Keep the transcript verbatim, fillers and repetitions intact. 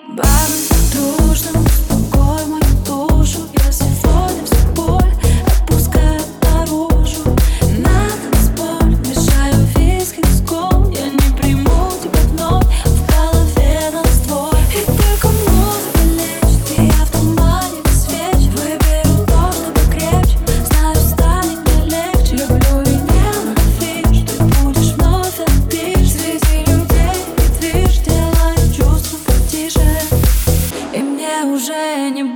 Бабы дружно, успокой мою душу. Я сегодня всю боль отпускаю наружу. На танцполе мешаю виски с кол. Я не приму тебя вновь, в голове раздвой. И только музыка лечит, и я в тумане без свеч. Выберу то, что покрепче, знаю, станет мне легче. Люблю и ненавижу, ты будешь вновь опишь. Среди людей и движ, делаю чувства потише. И мне уже не